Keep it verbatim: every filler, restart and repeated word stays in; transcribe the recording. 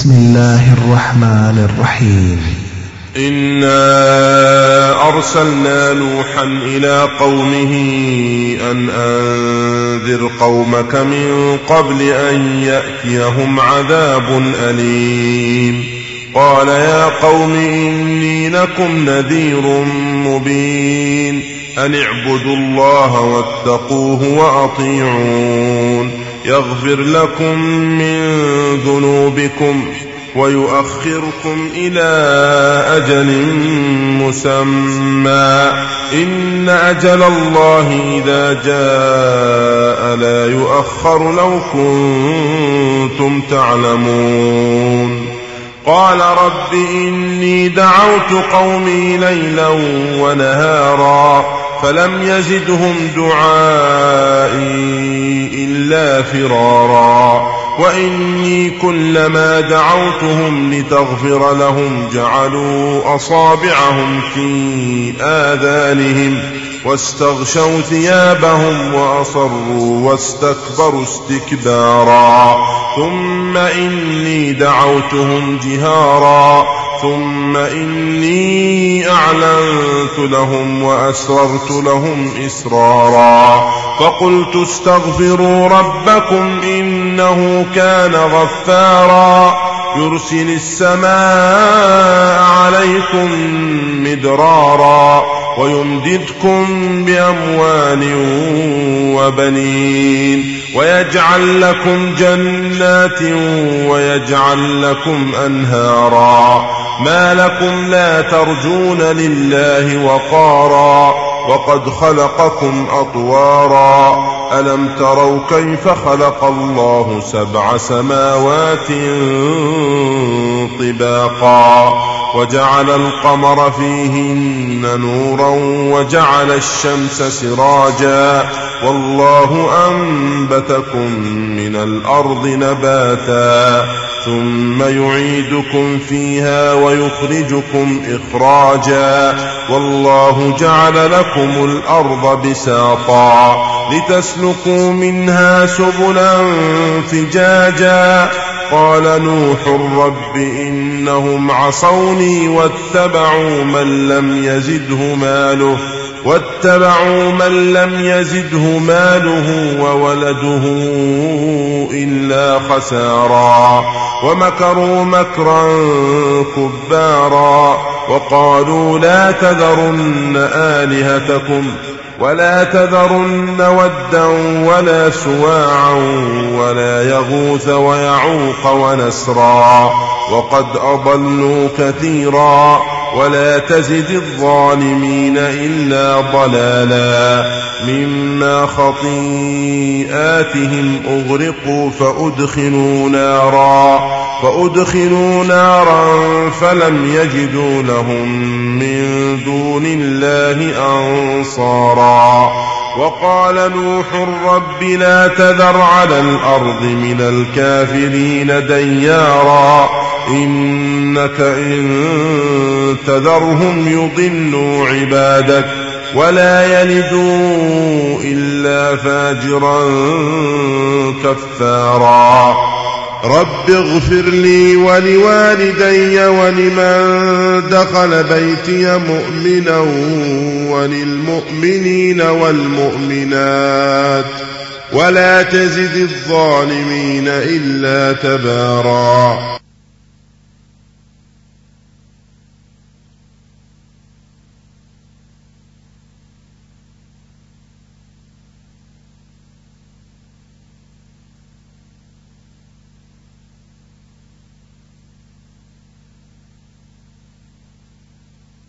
بسم الله الرحمن الرحيم. إنا أرسلنا نوحا إلى قومه أن أنذر قومك من قبل أن يأتيهم عذاب أليم. قال يا قوم إني لكم نذير مبين أن اعبدوا الله واتقوه وأطيعون يغفر لكم من ذنوبكم ويؤخركم إلى أجل مسمى إن أجل الله إذا جاء لا يؤخر لو كنتم تعلمون. قال رب إني دعوت قومي ليلا ونهارا فلم يزدهم دعائي إلا فرارا وإني كلما دعوتهم لتغفر لهم جعلوا أصابعهم في آذانهم واستغشوا ثيابهم وأصروا واستكبروا استكبارا ثم إني دعوتهم جهارا ثم إني أعلنت لهم وأسررت لهم إسرارا فقلت استغفروا ربكم إنه كان غفارا يرسل السماء عليكم مدرارا ويمددكم بأموال وبنين ويجعل لكم جنات ويجعل لكم أنهارا ما لكم لا ترجون لله وقارا وقد خلقكم أطوارا ألم تروا كيف خلق الله سبع سماوات طباقا وجعل القمر فيهن نورا وجعل الشمس سراجا والله أنبتكم من الأرض نباتا ثم يعيدكم فيها ويخرجكم إخراجا والله جعل لكم الأرض بساطا لتسلكوا منها سبلا فجاجا قال نوح رب إنهم عصوني واتبعوا من لم يزده ماله واتبعوا من لم يزده ماله وولده إلا خسارا ومكروا مكرا كبارا وقالوا لا تذرن آلهتكم ولا تذرن ودا ولا سواعا ولا يغوث ويعوق ونسرا وقد أضلوا كثيرا ولا تزد الظالمين إلا ضلالا مما خطيئاتهم أغرقوا فأدخلوا نارا فأدخلوا نارا فلم يجدوا لهم من دون الله أنصارا وقال نوح رب لا تذر على الأرض من الكافرين ديارا إنك إن تذرهم يضلوا عبادك ولا يلدوا إلا فاجرا كفارا رب اغفر لي ولوالدي ولمن دخل بيتي مؤمنا وللمؤمنين والمؤمنات ولا تزد الظالمين إلا تبارا.